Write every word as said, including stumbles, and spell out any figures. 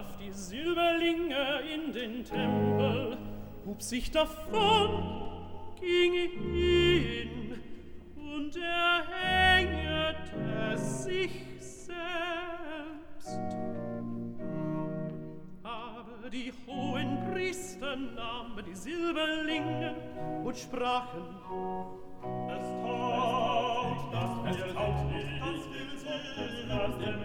warf die Silberlinge in den Tempel, hub sich davon, ging hin und erhängete sich selbst. Aber die hohen Priester nahmen die Silberlinge und sprachen: Es taugt, das wir taugt nicht, das will sie, das dem